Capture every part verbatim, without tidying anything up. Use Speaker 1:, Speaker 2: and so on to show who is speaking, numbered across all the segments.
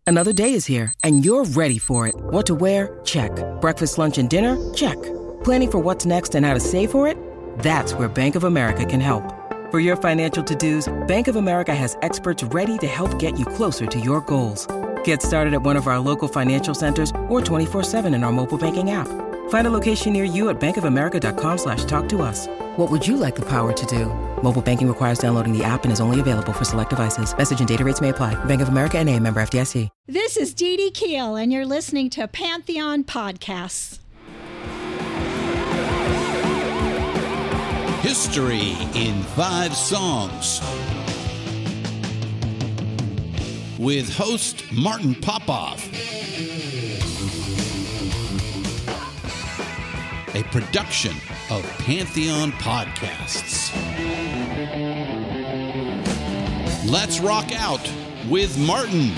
Speaker 1: Another day is here, and you're ready for it. What to wear? Check. Breakfast, lunch, and dinner? Check. Planning for what's next and how to save for it? That's where Bank of America can help. For your financial to-dos, Bank of America has experts ready to help get you closer to your goals. Get started at one of our local financial centers or twenty-four seven in our mobile banking app. Find a location near you at bankofamerica.com slash talk to us. What would you like the power to do? Mobile banking requires downloading the app and is only available for select devices. Message and data rates may apply. Bank of America N A, member F D I C.
Speaker 2: This is Dee Dee Keel, and you're listening to Pantheon Podcasts.
Speaker 3: History in Five Songs with host Martin Popoff. A production of Pantheon Podcasts. Let's rock out with Martin.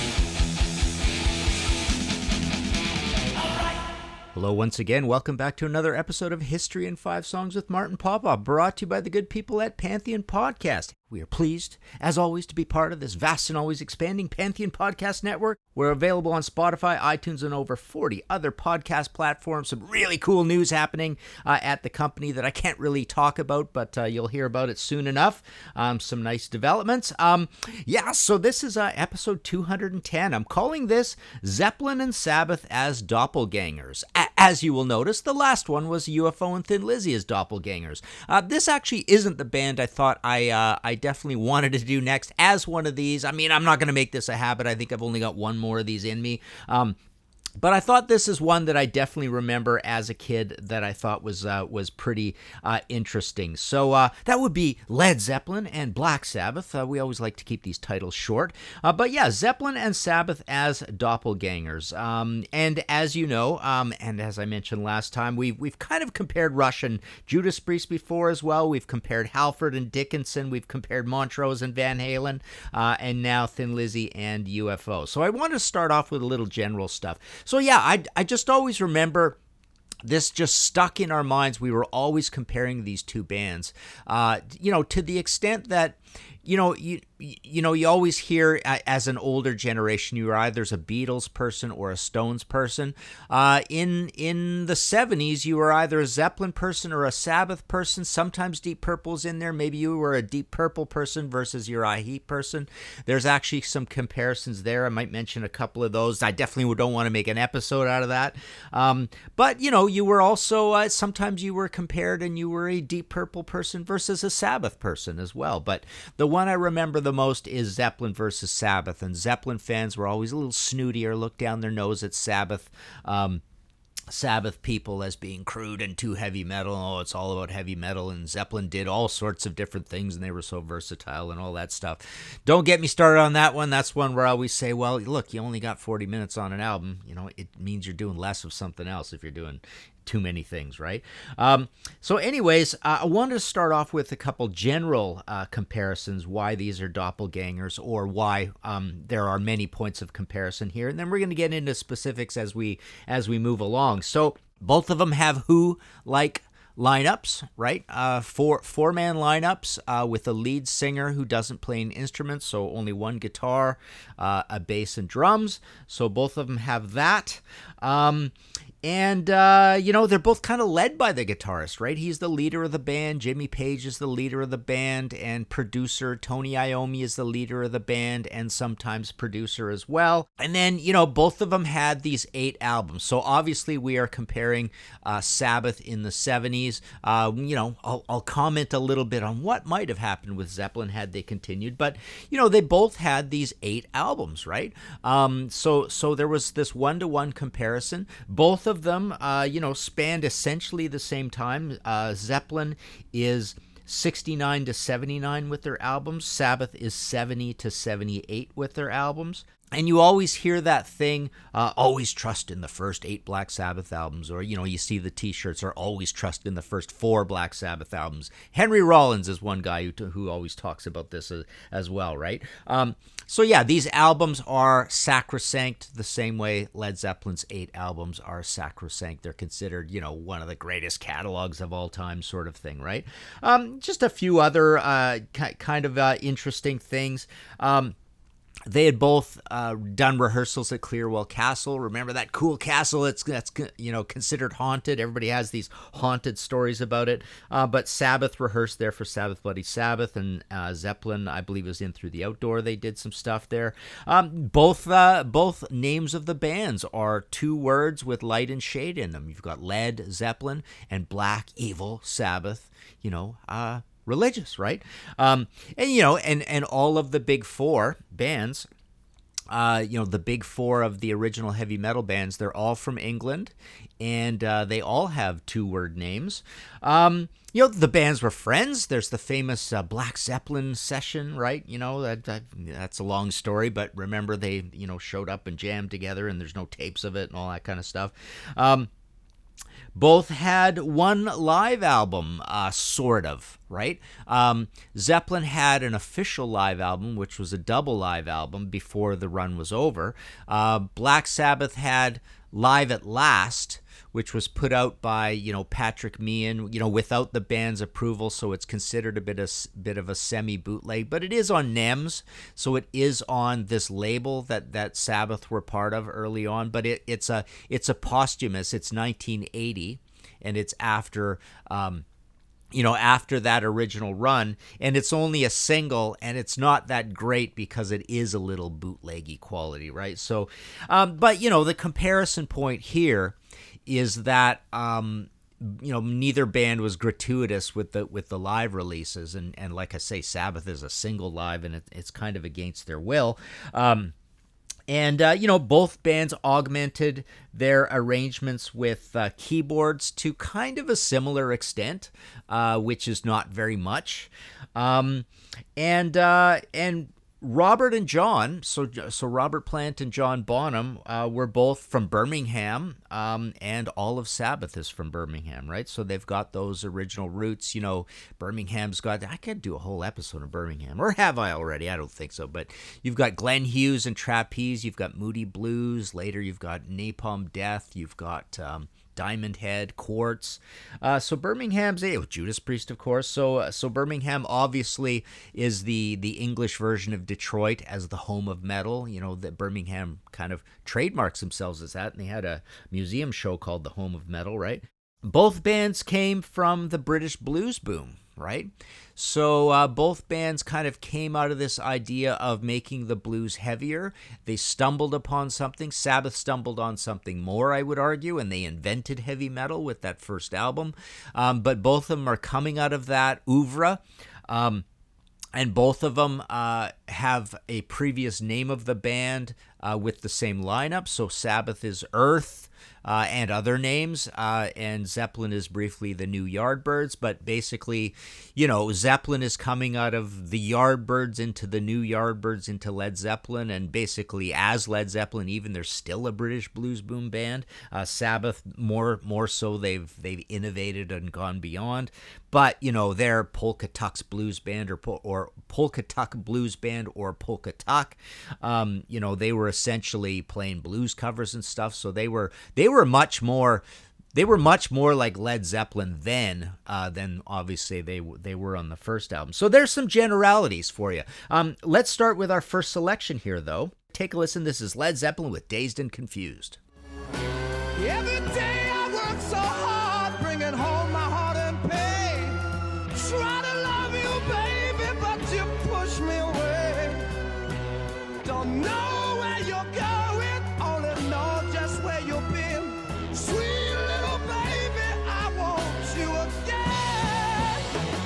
Speaker 4: Hello once again. Welcome back to another episode of History in Five Songs with Martin Popoff, brought to you by the good people at Pantheon Podcast. We are pleased, as always, to be part of this vast and always expanding Pantheon Podcast Network. We're available on Spotify, iTunes, and over forty other podcast platforms. Some really cool news happening uh, at the company that I can't really talk about, but uh, you'll hear about it soon enough. Um, some nice developments. Um, yeah, so this is uh, episode two hundred ten. I'm calling this Zeppelin and Sabbath as Doppelgangers. A- as you will notice, the last one was U F O and Thin Lizzy as Doppelgangers. Uh, this actually isn't the band I thought I uh, I definitely wanted to do next as one of these. I mean, I'm not going to make this a habit. I think I've only got one more of these in me. Um, But I thought this is one that I definitely remember as a kid that I thought was uh, was pretty uh, interesting. So uh, that would be Led Zeppelin and Black Sabbath. Uh, we always like to keep these titles short. Uh, but yeah, Zeppelin and Sabbath as Doppelgangers. Um, and as you know, um, and as I mentioned last time, we've, we've kind of compared Rush and Judas Priest before as well. We've compared Halford and Dickinson. We've compared Montrose and Van Halen. Uh, and now Thin Lizzy and U F O. So I want to start off with a little general stuff. So yeah, I, I just always remember this just stuck in our minds. We were always comparing these two bands, uh, you know, to the extent that, you know, you you know, you always hear uh, as an older generation, you were either a Beatles person or a Stones person. Uh, in in the seventies, you were either a Zeppelin person or a Sabbath person. Sometimes Deep Purple's in there. Maybe you were a Deep Purple person versus Uriah Heep person. There's actually some comparisons there. I might mention a couple of those. I definitely don't want to make an episode out of that. Um, but, you know, you were also, uh, sometimes you were compared and you were a Deep Purple person versus a Sabbath person as well. But the one I remember the most is Zeppelin versus Sabbath, and Zeppelin fans were always a little snootier, look down their nose at Sabbath um, Sabbath people as being crude and too heavy metal. Oh, it's all about heavy metal, and Zeppelin did all sorts of different things, and they were so versatile and all that stuff. Don't get me started on that one. That's one where I always say, well, look, you only got forty minutes on an album. You know, it means you're doing less of something else if you're doing too many things, right? Um, so anyways, uh, I wanted to start off with a couple general uh, comparisons, why these are doppelgangers, or why um, there are many points of comparison here, and then we're going to get into specifics as we as we move along. So both of them have Who-like lineups, right? Uh, four four-man lineups uh, with a lead singer who doesn't play an instrument, so only one guitar, uh, a bass, and drums. So both of them have that. Um, And, uh, you know, they're both kind of led by the guitarist, right? He's the leader of the band. Jimmy Page is the leader of the band, and producer Tony Iommi is the leader of the band and sometimes producer as well. And then, you know, both of them had these eight albums. So obviously we are comparing uh, Sabbath in the seventies. Uh, you know, I'll, I'll comment a little bit on what might have happened with Zeppelin had they continued. But, you know, they both had these eight albums, right? Um, so, so there was this one-to-one comparison. Both of of them, uh, you know, spanned essentially the same time. Uh, Zeppelin is sixty-nine to seventy-nine with their albums. Sabbath is seventy to seventy-eight with their albums. And you always hear that thing, uh, always trust in the first eight Black Sabbath albums. Or, you know, you see the t-shirts are always trust in the first four Black Sabbath albums. Henry Rollins is one guy who, who always talks about this as, as well, right? Um, so, yeah, these albums are sacrosanct the same way Led Zeppelin's eight albums are sacrosanct. They're considered, you know, one of the greatest catalogs of all time sort of thing, right? Um, just a few other uh, ki- kind of uh, interesting things. Um They had both uh, done rehearsals at Clearwell Castle. Remember that cool castle that's, that's you know considered haunted? Everybody has these haunted stories about it. Uh, but Sabbath rehearsed there for Sabbath Bloody Sabbath, and uh, Zeppelin, I believe, was in Through the Outdoor. They did some stuff there. Um, both uh, both names of the bands are two words with light and shade in them. You've got Led Zeppelin and Black Evil Sabbath. You know, uh, religious, right? Um, and, you know, and, and all of the big four bands, uh, you know, the big four of the original heavy metal bands, they're all from England, and uh, they all have two-word names. Um, you know, the bands were friends. There's the famous uh, Black Zeppelin session, right? You know, that, that that's a long story, but remember they, you know, showed up and jammed together, and there's no tapes of it and all that kind of stuff. Um, Both had one live album, uh, sort of, right? Um, Zeppelin had an official live album, which was a double live album before the run was over. Uh, Black Sabbath had Live at Last, which was put out by, you know, Patrick Meehan, you know, without the band's approval, so it's considered a bit of, bit of a semi-bootleg, but it is on N E M S, so it is on this label that, that Sabbath were part of early on, but it, it's a it's a posthumous, it's nineteen eighty, and it's after... Um, you know, after that original run, and it's only a single, and it's not that great because it is a little bootleggy quality, right? So, um, but, you know, the comparison point here is that, um, you know, neither band was gratuitous with the with the live releases, and, and like I say, Sabbath is a single live, and it, it's kind of against their will. Um And, uh, you know, both bands augmented their arrangements with uh, keyboards to kind of a similar extent, uh, which is not very much. Um, and uh, and Robert and John, so so Robert Plant and John Bonham uh, were both from Birmingham, um, and all of Sabbath is from Birmingham, right? So they've got those original roots. You know, Birmingham's got, I could do a whole episode of Birmingham, or have I already? I don't think so, but you've got Glenn Hughes and Trapeze, you've got Moody Blues, later you've got Napalm Death, you've got... Um, Diamond Head, Quartz. Uh, so Birmingham's a oh, Judas Priest, of course. So uh, so Birmingham obviously is the the English version of Detroit as the home of metal. You know, that Birmingham kind of trademarks themselves as that, and they had a museum show called the Home of Metal, right? Both bands came from the British blues boom, right? So uh, both bands kind of came out of this idea of making the blues heavier. They stumbled upon something. Sabbath stumbled on something more, I would argue, and they invented heavy metal with that first album. Um, but both of them are coming out of that oeuvre. Um, And both of them uh, have a previous name of the band uh, with the same lineup. So Sabbath is Earth uh, and other names, uh, and Zeppelin is briefly the New Yardbirds. But basically, you know, Zeppelin is coming out of the Yardbirds into the New Yardbirds into Led Zeppelin, and basically as Led Zeppelin, even they're still a British blues boom band. Uh, Sabbath, more more so, they've they've innovated and gone beyond. But, you know, they're Polka Tuck's blues band or or Polka Tuck blues band or Polka Tuck. Um, you know, they were essentially playing blues covers and stuff. So they were they were much more they were much more like Led Zeppelin then uh, than obviously they they were on the first album. So there's some generalities for you. Um, let's start with our first selection here, though. Take a listen. This is Led Zeppelin with Dazed and Confused.
Speaker 5: Every day I work so hard, bringing home my heart and pain. Try to love you, baby, but you push me away. Don't know where you're going, only know just where you've been. Sweet little baby, I want you again.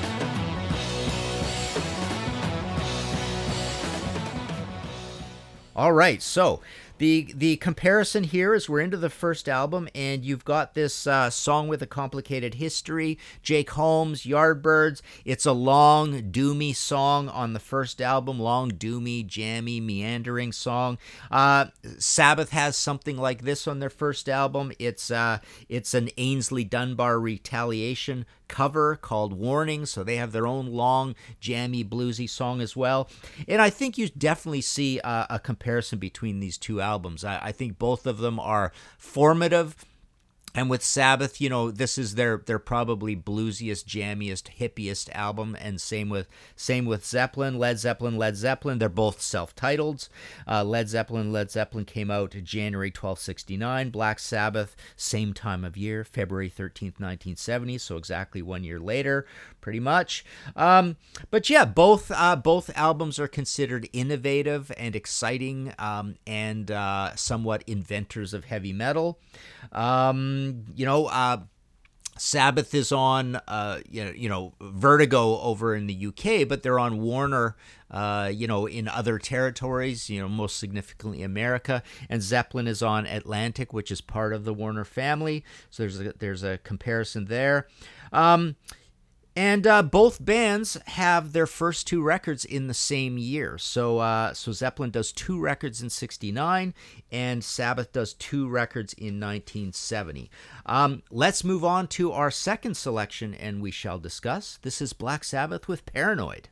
Speaker 4: All right, so The the comparison here is we're into the first album, and you've got this uh, song with a complicated history, Jake Holmes, Yardbirds. It's a long, doomy song on the first album, long, doomy, jammy, meandering song. Uh, Sabbath has something like this on their first album. It's uh, it's an Ainsley Dunbar Retaliation cover called Warning, so they have their own long, jammy, bluesy song as well. And I think you definitely see uh, a comparison between these two albums. I, I think both of them are formative And with Sabbath, you know, this is their their probably bluesiest, jammiest, hippiest album, and same with same with Zeppelin, Led Zeppelin, Led Zeppelin. They're both self-titled. Uh, Led Zeppelin, Led Zeppelin came out January twelfth, sixty-nine. Black Sabbath, same time of year, February thirteenth, nineteen seventy. So exactly one year later, pretty much. Um, but yeah, both uh, both albums are considered innovative and exciting, um, and uh, somewhat inventors of heavy metal. Um, you know, uh, Sabbath is on, uh, you know, you know, Vertigo over in the U K, but they're on Warner, uh, you know, in other territories, you know, most significantly America. And Zeppelin is on Atlantic, which is part of the Warner family. So there's a, there's a comparison there. Um, And uh, both bands have their first two records in the same year. So uh, so Zeppelin does two records in sixty-nine, and Sabbath does two records in nineteen seventy. Um, let's move on to our second selection, and we shall discuss. This is Black Sabbath with Paranoid.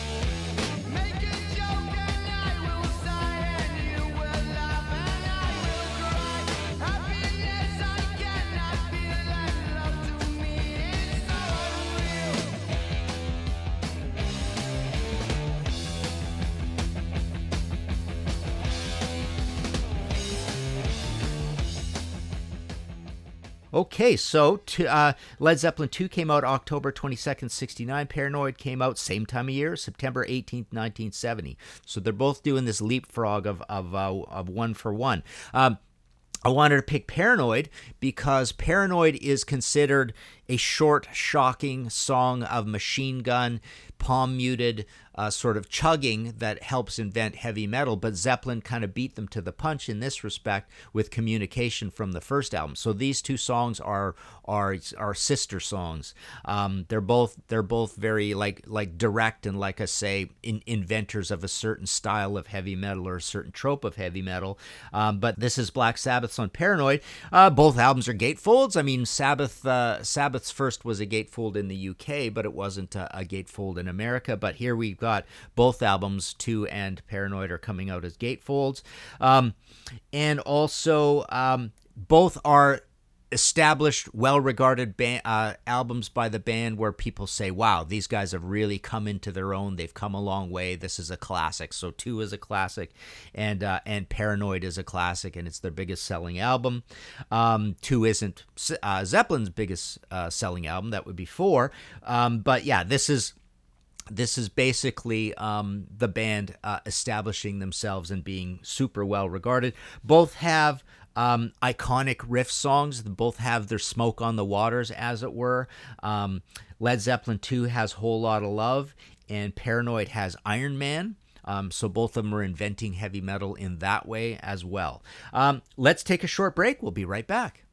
Speaker 4: Okay, so to, uh, Led Zeppelin two came out October twenty-second, sixty-nine. Paranoid came out same time of year, September eighteenth, nineteen seventy. So they're both doing this leapfrog of of, uh, of one for one. Um, I wanted to pick Paranoid because Paranoid is considered a short, shocking song of machine gun, palm-muted uh, sort of chugging that helps invent heavy metal, but Zeppelin kind of beat them to the punch in this respect with Communication from the first album. So these two songs are are are sister songs. Um, they're both they're both very like like direct and, like I say, in, inventors of a certain style of heavy metal or a certain trope of heavy metal. Um, but this is Black Sabbath's on Paranoid. Uh, both albums are gatefolds. I mean, Sabbath uh, Sabbath's first was a gatefold in the U K, but it wasn't a, a gatefold in America. But here we've got both albums, two and Paranoid, are coming out as gatefolds. Um, and also, um, both are established, well-regarded ba- uh, albums by the band where people say, wow, these guys have really come into their own. They've come a long way. This is a classic. So two is a classic, and uh, and Paranoid is a classic, and it's their biggest selling album. Um, two isn't uh, Zeppelin's biggest uh, selling album. That would be four. Um, but yeah, this is This is basically um, the band uh, establishing themselves and being super well regarded. Both have um, iconic riff songs. Both have their Smoke on the Waters, as it were. Um, Led Zeppelin two has Whole Lotta Love, and Paranoid has Iron Man. Um, so both of them are inventing heavy metal in that way as well. Um, let's take a short break. We'll be right back.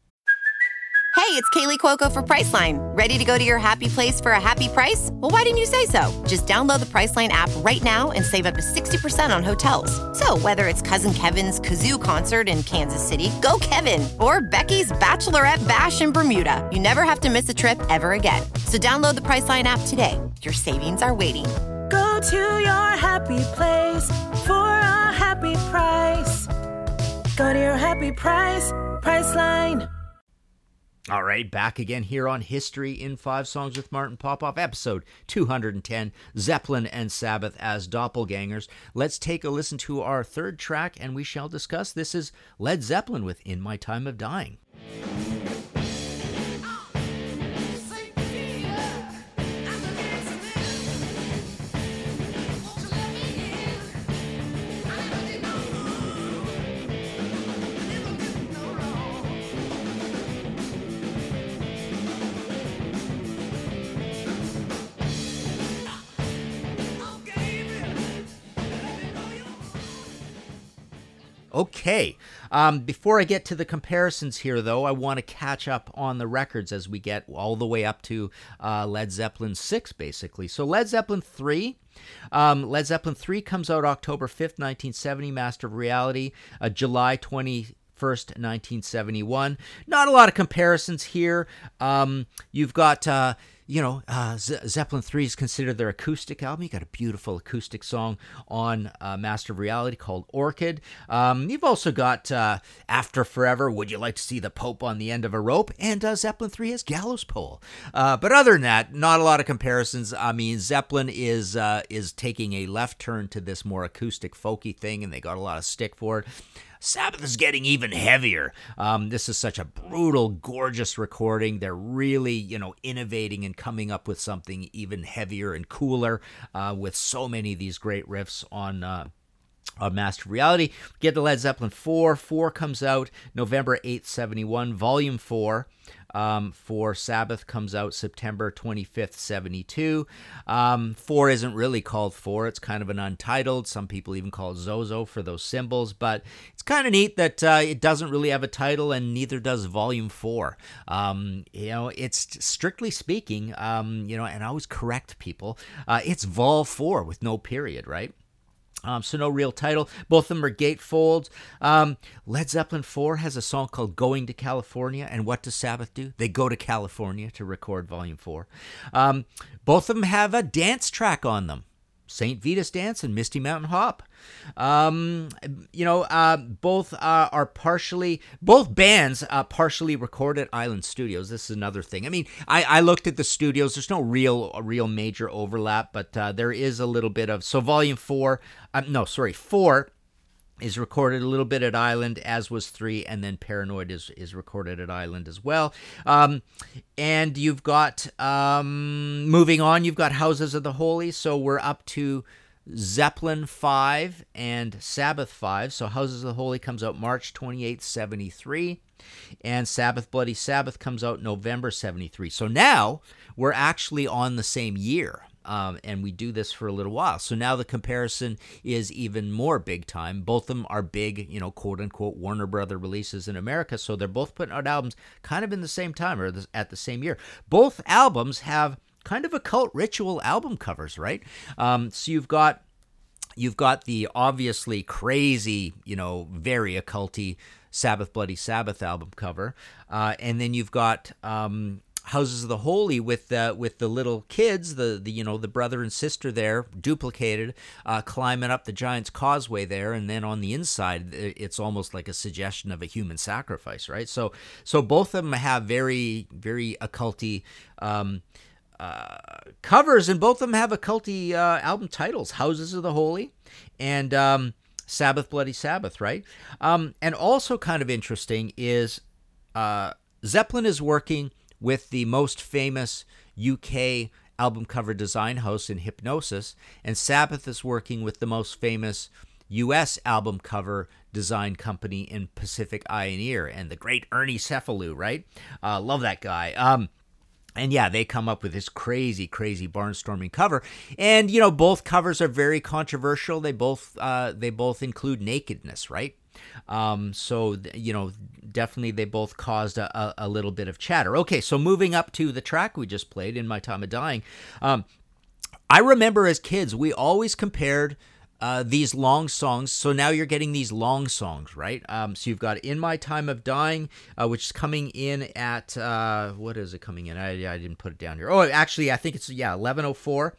Speaker 6: Hey, it's Kaylee Cuoco for Priceline. Ready to go to your happy place for a happy price? Well, why didn't you say so? Just download the Priceline app right now and save up to sixty percent on hotels. So whether it's Cousin Kevin's Kazoo Concert in Kansas City, go Kevin, or Becky's Bachelorette Bash in Bermuda, you never have to miss a trip ever again. So download the Priceline app today. Your savings are waiting.
Speaker 7: Go to your happy place for a happy price. Go to your happy price, Priceline.
Speaker 4: All right, back again here on History in Five Songs with Martin Popoff, episode two hundred ten, Zeppelin and Sabbath as doppelgangers. Let's take a listen to our third track, and we shall discuss. This is Led Zeppelin with In My Time of Dying. Okay, um, before I get to the comparisons here, though, I want to catch up on the records as we get all the way up to uh, Led Zeppelin six, basically. So Led Zeppelin three, um, Led Zeppelin three comes out October fifth, nineteen seventy, Master of Reality, uh, July twenty-first, nineteen seventy-one. Not a lot of comparisons here. Um, you've got... Uh, you know, uh, Ze- Zeppelin three is considered their acoustic album. You got a beautiful acoustic song on uh, Master of Reality called Orchid. Um, you've also got uh, After Forever, Would You Like to See the Pope on the End of a Rope? And uh, Zeppelin three has Gallows Pole. Uh, but other than that, not a lot of comparisons. I mean, Zeppelin is uh, is taking a left turn to this more acoustic, folky thing, and they got a lot of stick for it. Sabbath is getting even heavier. Um, this is such a brutal, gorgeous recording. They're really, you know, innovating and coming up with something even heavier and cooler uh, with so many of these great riffs on uh, on Master of Reality. Get to Led Zeppelin four. four comes out November eighth, seventy-one. Volume four. Um, for Sabbath comes out September twenty-fifth, seventy-two. Um, four isn't really called four. It's kind of an untitled. Some people even call it Zozo for those symbols, but it's kind of neat that uh, it doesn't really have a title, and neither does Volume four. Um, you know, it's strictly speaking, um, you know, and I always correct people, uh, it's Vol four with no period, right? Um, so no real title. Both of them are gatefolds. Um, Led Zeppelin four has a song called Going to California. And what does Sabbath do? They go to California to record Volume four. Um, both of them have a dance track on them. Saint Vitus Dance and Misty Mountain Hop. Um, you know, uh, both uh, are partially, both bands uh, partially recorded at Island Studios. This is another thing. I mean, I, I looked at the studios. There's no real, a real major overlap, but uh, there is a little bit of, so Volume four, uh, no, sorry, four is recorded a little bit at Island, as was three, and then Paranoid is, is recorded at Island as well. Um, and you've got, um, moving on, you've got Houses of the Holy, so we're up to Zeppelin five and Sabbath five. So Houses of the Holy comes out March twenty-eighth, seventy-three, and Sabbath Bloody Sabbath comes out November seventy-three. So now we're actually on the same year. Um, and we do this for a little while. So now the comparison is even more big time. Both of them are big, you know, quote unquote, Warner Brother releases in America. So they're both putting out albums kind of in the same time or at the same year. Both albums have kind of occult ritual album covers, right? Um, so you've got you've got the obviously crazy, you know, very occulty Sabbath Bloody Sabbath album cover, uh, and then you've got um, Houses of the Holy with the with the little kids, the, the you know the brother and sister there duplicated, uh, climbing up the Giant's Causeway there, and then on the inside it's almost like a suggestion of a human sacrifice, right? So so both of them have very very occulty um, uh, covers, and both of them have occulty uh, album titles: Houses of the Holy and um, Sabbath Bloody Sabbath, right? Um, and also kind of interesting is uh, Zeppelin is working with the most famous U K album cover design house in Hipgnosis, and Sabbath is working with the most famous U S album cover design company in Pacific Eye and Ear, and the great Ernie Cefalu, right? Uh, love that guy. Um, and yeah, they come up with this crazy, crazy barnstorming cover, and you know both covers are very controversial. They both uh, they both include nakedness, right? Um, so, you know, definitely they both caused a, a, a little bit of chatter. Okay, so moving up to the track we just played, In My Time of Dying. Um, I remember as kids, we always compared uh, these long songs. So now you're getting these long songs, right? Um, so you've got In My Time of Dying, uh, which is coming in at, uh, what is it coming in? I, I didn't put it down here. Oh, actually, I think it's, yeah, eleven oh four.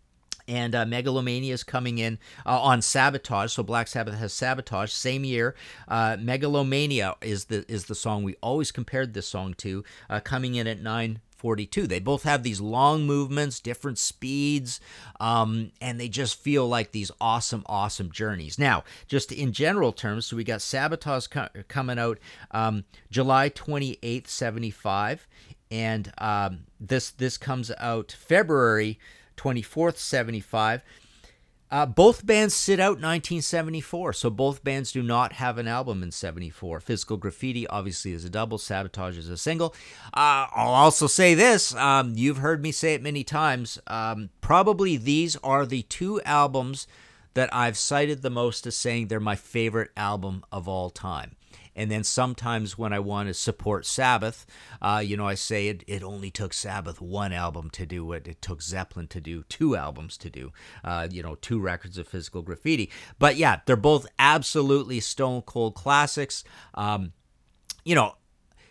Speaker 4: And uh, Megalomania is coming in uh, on Sabotage. So Black Sabbath has Sabotage, same year. Uh, Megalomania is the is the song we always compared this song to, uh, coming in at nine forty-two. They both have these long movements, different speeds, um, and they just feel like these awesome, awesome journeys. Now, just in general terms, so we got Sabotage co- coming out um, July twenty-eighth, seventy-five, and um, this this comes out February twenty-fourth, seventy-five. Uh, both bands sit out nineteen seventy-four, so both bands do not have an album in seventy-four. Physical Graffiti obviously is a double, Sabotage is a single. Uh, I'll also say this, um, you've heard me say it many times, um, probably these are the two albums that I've cited the most as saying they're my favorite album of all time. And then sometimes when I want to support Sabbath, uh, you know, I say it, it only took Sabbath one album to do what it took Zeppelin to do two albums to do, uh, you know, two records of Physical Graffiti. But yeah, they're both absolutely stone cold classics. Um, you know,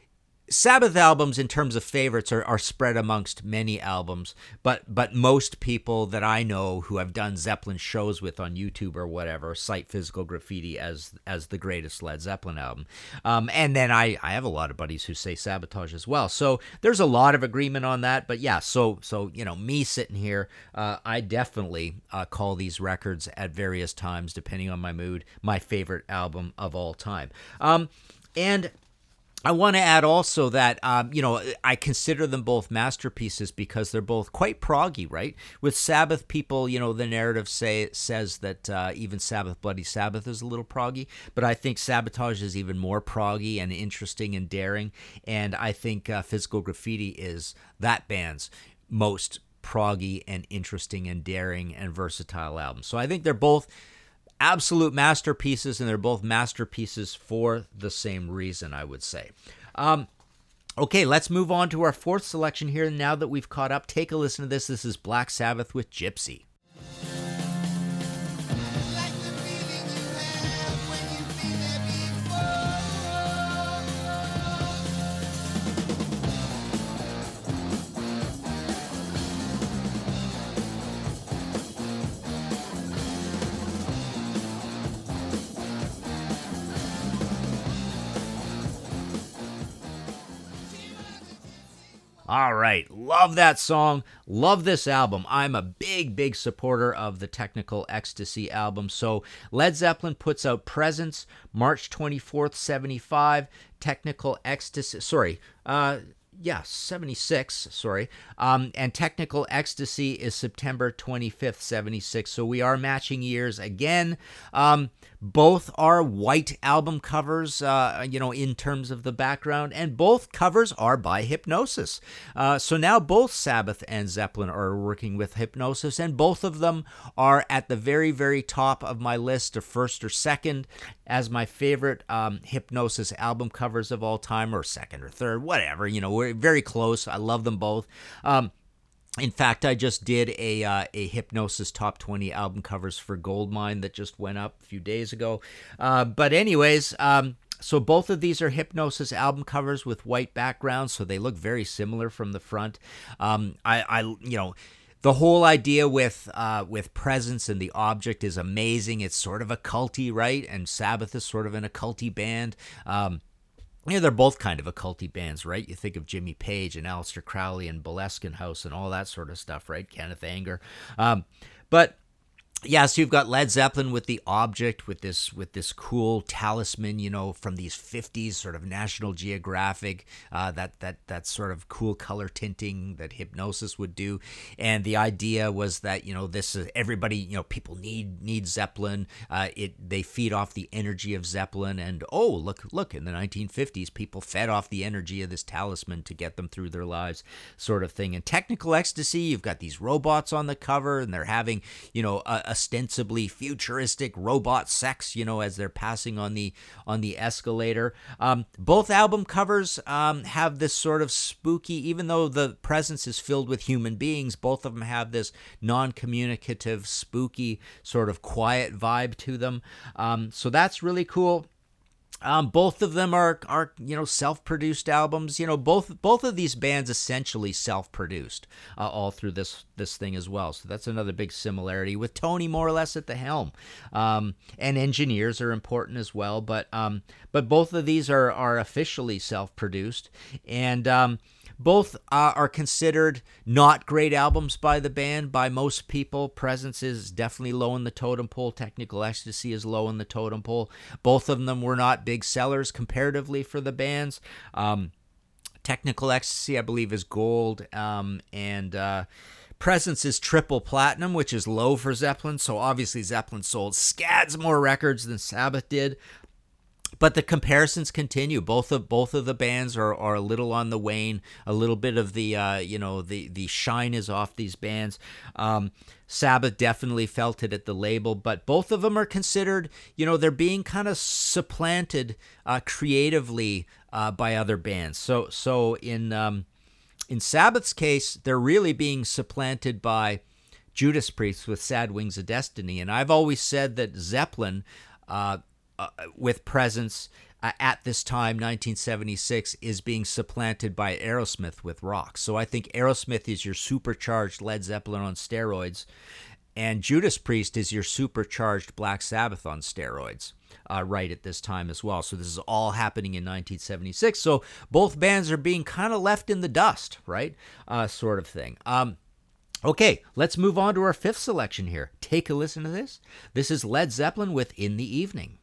Speaker 4: Sabbath albums, in terms of favorites, are, are spread amongst many albums, but but most people that I know who have done Zeppelin shows with on YouTube or whatever cite Physical Graffiti as as the greatest Led Zeppelin album. Um, and then I, I have a lot of buddies who say Sabotage as well. So there's a lot of agreement on that. But yeah, so so you know, me sitting here, uh, I definitely uh, call these records at various times, depending on my mood, my favorite album of all time. Um, and I want to add also that, um, you know, I consider them both masterpieces because they're both quite proggy, right? With Sabbath, people, you know, the narrative say says that uh, even Sabbath, Bloody Sabbath is a little proggy, but I think Sabotage is even more proggy and interesting and daring, and I think uh, Physical Graffiti is that band's most proggy and interesting and daring and versatile album. So I think they're both absolute masterpieces, and they're both masterpieces for the same reason, I would say. Um, okay, let's move on to our fourth selection here. Now that we've caught up, take a listen to this. This is Black Sabbath with Gypsy. All right, love that song, love this album. I'm a big, big supporter of the Technical Ecstasy album. So Led Zeppelin puts out Presence, March twenty-fourth, seventy-five, Technical Ecstasy, sorry, uh, yeah, seventy-six, sorry, um, and Technical Ecstasy is September twenty-fifth, seventy-six, so we are matching years again. Um, both are white album covers, uh, you know, in terms of the background, and both covers are by Hipgnosis. Uh, so now both Sabbath and Zeppelin are working with Hipgnosis, and both of them are at the very, very top of my list, of first or second, as my favorite um, Hipgnosis album covers of all time, or second or third, whatever. You know, we're very close. I love them both. Um, In fact, I just did a uh, a Hipgnosis Top twenty album covers for Goldmine that just went up a few days ago. Uh, but anyways, um, so both of these are Hipgnosis album covers with white backgrounds, so they look very similar from the front. Um, I, I, you know, the whole idea with uh, with Presence and the Object is amazing. It's sort of a culty, right? And Sabbath is sort of an occulty band. Um, You know, they're both kind of occulty bands, right? You think of Jimmy Page and Aleister Crowley and Boleskine House and all that sort of stuff, right? Kenneth Anger. Um, but yeah, so you've got Led Zeppelin with the Object, with this with this cool talisman, you know, from these fifties sort of National Geographic, uh, that that that sort of cool color tinting that Hipgnosis would do, and the idea was that, you know, this is everybody, you know, people need need Zeppelin. Uh, it they feed off the energy of Zeppelin, and oh look look in the nineteen fifties, people fed off the energy of this talisman to get them through their lives, sort of thing. And Technical Ecstasy, you've got these robots on the cover, and they're having, you know, a ostensibly futuristic robot sex, you know, as they're passing on the on the escalator. Um, both album covers um, have this sort of spooky, even though the Presence is filled with human beings, both of them have this non-communicative, spooky, sort of quiet vibe to them. Um, so that's really cool. Um, both of them are, are you know, self-produced albums. You know, both both of these bands essentially self-produced uh, all through this this thing as well. So that's another big similarity, with Tony more or less at the helm. Um, and engineers are important as well. But um, but both of these are are officially self-produced, and um, both uh, are considered not great albums by the band, by most people. Presence is definitely low in the totem pole. Technical Ecstasy is low in the totem pole. Both of them were not big sellers comparatively for the bands. Um, Technical Ecstasy, I believe, is gold, um, and uh, Presence is triple platinum, which is low for Zeppelin. So obviously Zeppelin sold scads more records than Sabbath did. But the comparisons continue. Both of both of the bands are, are a little on the wane. A little bit of the uh, you know the the shine is off these bands. Um, Sabbath definitely felt it at the label, but both of them are considered, you know, they're being kind of supplanted uh, creatively uh, by other bands. So so in um, in Sabbath's case, they're really being supplanted by Judas Priest with Sad Wings of Destiny. And I've always said that Zeppelin, Uh, Uh, with Presence, uh, at this time, nineteen seventy-six, is being supplanted by Aerosmith with rock. So I think Aerosmith is your supercharged Led Zeppelin on steroids, and Judas Priest is your supercharged Black Sabbath on steroids. Uh, right at this time as well. So this is all happening in nineteen seventy-six. So both bands are being kind of left in the dust, right? Uh, sort of thing. Um, okay, let's move on to our fifth selection here. Take a listen to this. This is Led Zeppelin with In the Evening.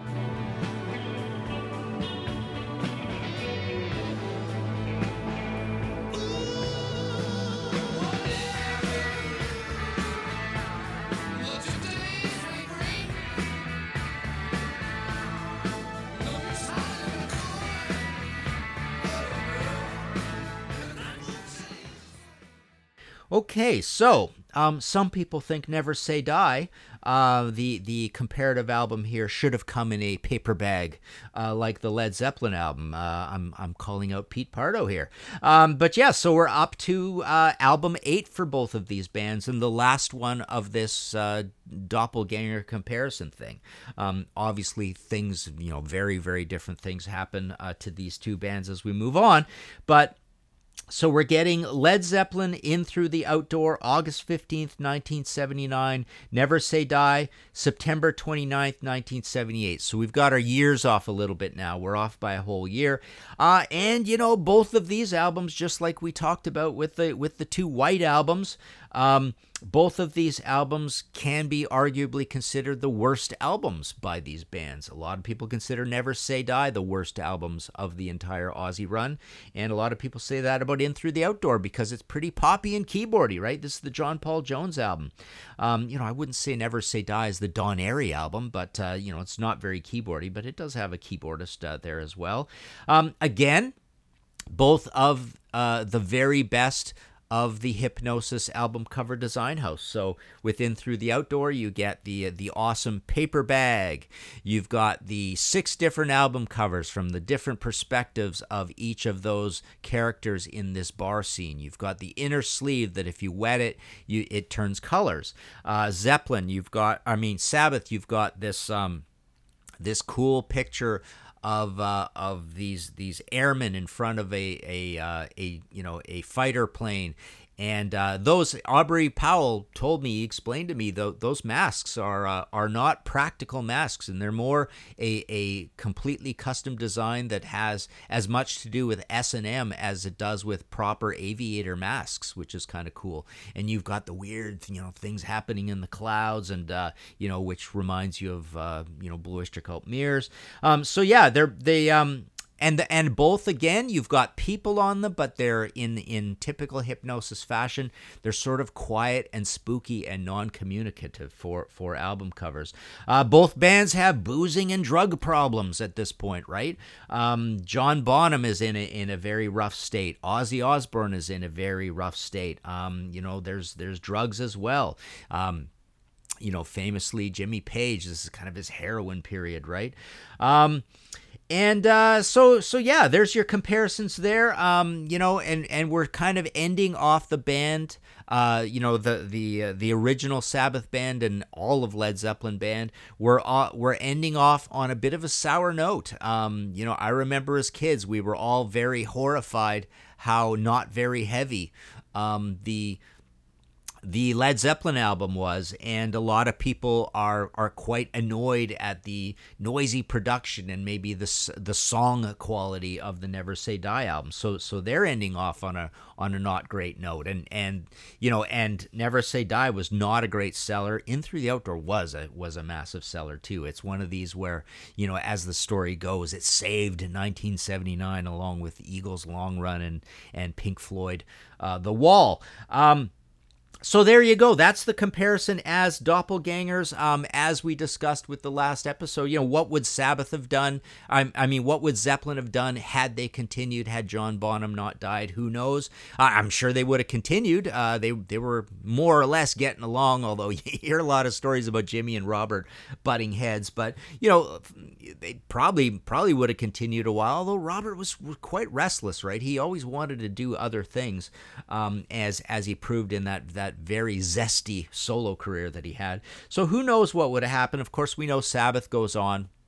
Speaker 4: Okay, so um, some people think Never Say Die, uh, the the comparative album here, should have come in a paper bag, uh, like the Led Zeppelin album. Uh, I'm I'm calling out Pete Pardo here, um, but yeah. So we're up to uh, album eight for both of these bands, and the last one of this uh, doppelganger comparison thing. Um, obviously, things you know, very very different things happen uh, to these two bands as we move on, but. So we're getting Led Zeppelin, In Through the Outdoor, August fifteenth, nineteen seventy-nine. Never Say Die, September twenty-ninth, nineteen seventy-eight. So we've got our years off a little bit now. We're off by a whole year. Uh, and, you know, both of these albums, just like we talked about with the with the two White albums, um, both of these albums can be arguably considered the worst albums by these bands. A lot of people consider Never Say Die the worst albums of the entire Ozzy run, and a lot of people say that about In Through the Outdoor because it's pretty poppy and keyboardy, right? This is the John Paul Jones album. Um, you know, I wouldn't say Never Say Die is the Don Airey album, but, uh, you know, it's not very keyboardy, but it does have a keyboardist uh, there as well. Um, again, both of uh, the very best of the Hipgnosis album cover design house. So within Through the Outdoor, you get the the awesome paper bag. You've got the six different album covers from the different perspectives of each of those characters in this bar scene. You've got the inner sleeve that if you wet it, you it turns colors. Uh, Zeppelin, you've got, I mean Sabbath, you've got this um this cool picture of uh, of these these airmen in front of a a uh, a you know a fighter plane, and uh, those Aubrey Powell told me, he explained to me, though those masks are uh, are not practical masks, and they're more a a completely custom design that has as much to do with S and M as it does with proper aviator masks, which is kind of cool. And you've got the weird you know things happening in the clouds, and uh, you know which reminds you of uh, you know Blue Oyster Cult mirrors. Um, so yeah, they're they um. And the, and both, again, you've got people on them, but they're in, in typical Hipgnosis fashion. They're sort of quiet and spooky and non-communicative for, for album covers. Uh, both bands have boozing and drug problems at this point, right? Um, John Bonham is in a, in a very rough state. Ozzy Osbourne is in a very rough state. Um, you know, there's there's drugs as well. Um, you know, famously, Jimmy Page, this is kind of his heroin period, right? Um And uh, so, so yeah, there's your comparisons there, um, you know, and, and we're kind of ending off the band, uh, you know, the the uh, the original Sabbath band and all of Led Zeppelin band. We're uh, we're ending off on a bit of a sour note. Um, you know, I remember as kids, we were all very horrified how not very heavy um, the the Led Zeppelin album was, and a lot of people are are quite annoyed at the noisy production and maybe the the song quality of the Never Say Die album. So so they're ending off on a on a not great note, and and you know and Never Say Die was not a great seller. In Through the Outdoor was a was a massive seller too. It's one of these where, you know, as the story goes, it saved nineteen seventy-nine along with Eagles' Long Run and and Pink Floyd, uh, The Wall. Um, So there you go. That's the comparison as doppelgangers. Um, as we discussed with the last episode, you know, what would Sabbath have done? I, I mean, what would Zeppelin have done had they continued? Had John Bonham not died? Who knows? Uh, I'm sure they would have continued. Uh, they they were more or less getting along. Although you hear a lot of stories about Jimmy and Robert butting heads, but you know, they probably probably would have continued a while. Although Robert was, was quite restless, right? He always wanted to do other things, um, as as he proved in that that. very zesty solo career that he had. So who knows what would have happened? Of course, we know Sabbath goes on.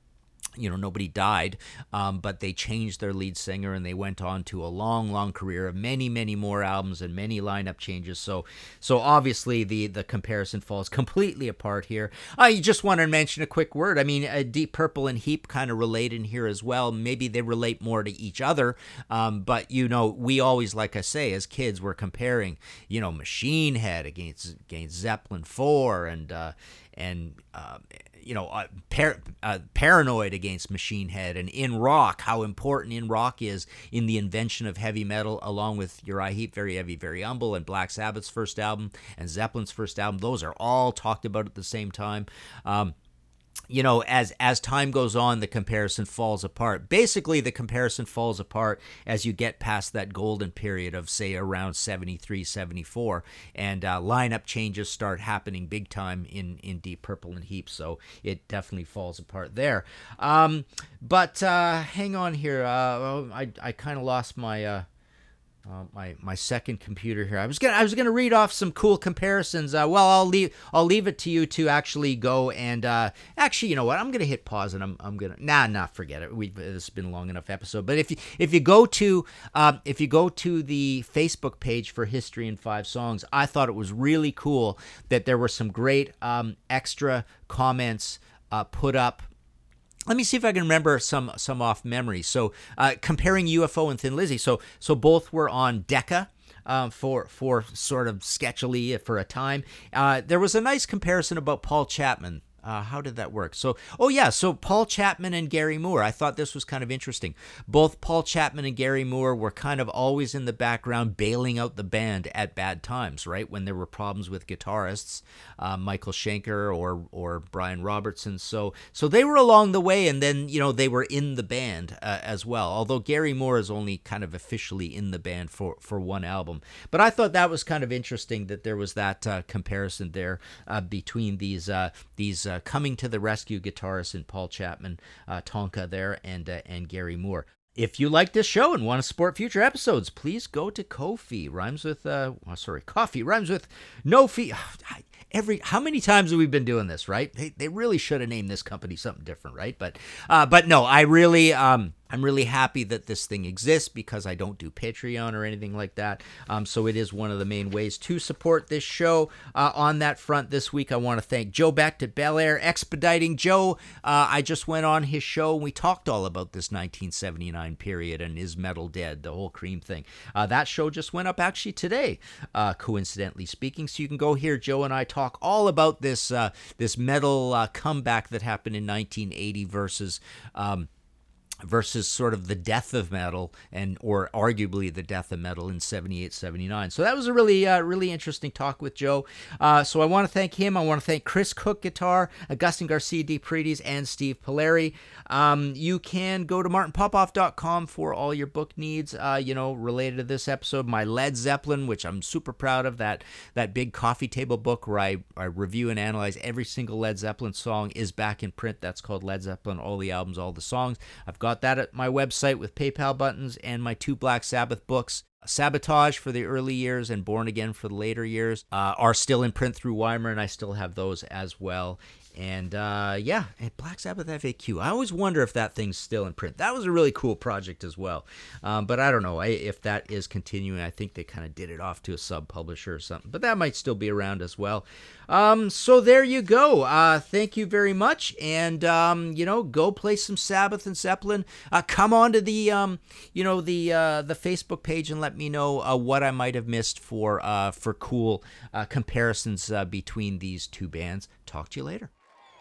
Speaker 4: you know, nobody died, um, but they changed their lead singer and they went on to a long, long career of many, many more albums and many lineup changes. So, so obviously the the comparison falls completely apart here. I just want to mention a quick word. I mean, uh, Deep Purple and Heap kind of relate in here as well. Maybe they relate more to each other, um, but you know, we always, like I say, as kids, we're comparing, you know, Machine Head against against Zeppelin four and uh, and. Uh, you know, uh, par- uh, Paranoid against Machine Head, and In Rock, how important In Rock is in the invention of heavy metal, along with Uriah Heep, Very Heavy, Very Humble, and Black Sabbath's first album, and Zeppelin's first album. Those are all talked about at the same time. Um, you know, as as time goes on, the comparison falls apart. Basically, the comparison falls apart as you get past that golden period of, say, around seventy-three, seventy-four, and uh, lineup changes start happening big time in, in Deep Purple and Heap, so it definitely falls apart there. Um, but uh, hang on here. Uh, I, I kind of lost my... Uh, Uh, my my second computer here. I was gonna I was gonna read off some cool comparisons. Uh, well, I'll leave I'll leave it to you to actually go and uh, actually, you know what? I'm gonna hit pause and I'm I'm gonna nah nah forget it. We this has been a long enough episode. But if you if you go to um, if you go to the Facebook page for History in Five Songs, I thought it was really cool that there were some great um, extra comments uh, put up. Let me see if I can remember some some off memory. So uh, comparing U F O and Thin Lizzy. So so both were on Decca um, for for sort of sketchily for a time. Uh, there was a nice comparison about Paul Chapman. Uh, how did that work? So, oh yeah, so Paul Chapman and Gary Moore. I thought this was kind of interesting. Both Paul Chapman and Gary Moore were kind of always in the background bailing out the band at bad times, right? When there were problems with guitarists, uh, Michael Schenker or or Brian Robertson. So, so they were along the way, and then, you know, they were in the band uh, as well. Although Gary Moore is only kind of officially in the band for, for one album. But I thought that was kind of interesting that there was that uh, comparison there uh, between these uh, these Uh, coming to the rescue guitarist in Paul Chapman, uh, Tonka there, and uh, and Gary Moore. If you like this show and want to support future episodes, please go to Ko-fi. Rhymes with, uh, oh, sorry, coffee. Rhymes with no fee. Every how many times have we been doing this, right? They they really should have named this company something different, right? But uh, but no, I really um I'm really happy that this thing exists because I don't do Patreon or anything like that. Um, so it is one of the main ways to support this show. Uh, on that front, this week I want to thank Joe Becht at Bel Air Expediting. Joe, uh, I just went on his show and we talked all about this nineteen seventy-nine period and Is Metal Dead, the whole Cream thing. Uh, that show just went up actually today, uh, coincidentally speaking. So you can go hear Joe and I talk all about this uh, this metal uh, comeback that happened in nineteen eighty versus um, versus sort of the death of metal, and or arguably the death of metal in seventy-eight, seventy-nine. So that was a really, uh, really interesting talk with Joe. Uh, so I want to thank him. I want to thank Chris Cook Guitar, Augustin Garcia de Paredes, and Steve Polari. Um, you can go to martin popoff dot com for all your book needs, uh, you know, related to this episode. My Led Zeppelin, which I'm super proud of, that that big coffee table book where I, I review and analyze every single Led Zeppelin song, is back in print. That's called Led Zeppelin, all the albums, all the songs. I've got that at my website with PayPal buttons, and my two Black Sabbath books, Sabotage for the early years and Born Again for the later years, uh, are still in print through Weimar, and I still have those as well. And uh, yeah, and Black Sabbath F A Q. I always wonder if that thing's still in print. That was a really cool project as well. Um, but I don't know I, if that is continuing. I think they kind of did it off to a sub-publisher or something. But that might still be around as well. Um, so there you go. Uh, thank you very much. And, um, you know, go play some Sabbath and Zeppelin. Uh, come on to the, um, you know, the uh, the Facebook page and let me know uh, what I might have missed for, uh, for cool uh, comparisons uh, between these two bands. Talk to you later.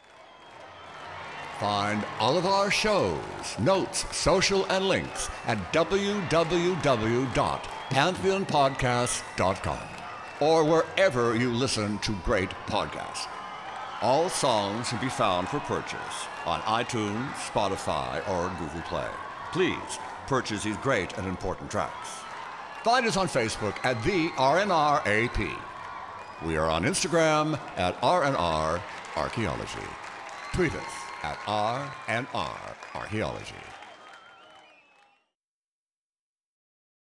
Speaker 8: Find all of our shows, notes, social, and links at w w w dot pantheon podcast dot com or wherever you listen to great podcasts. All songs can be found for purchase on iTunes, Spotify, or Google Play. Please purchase these great and important tracks. Find us on Facebook at the R N R A P. We are on Instagram at R N R Archaeology. Tweet us at R N R Archaeology.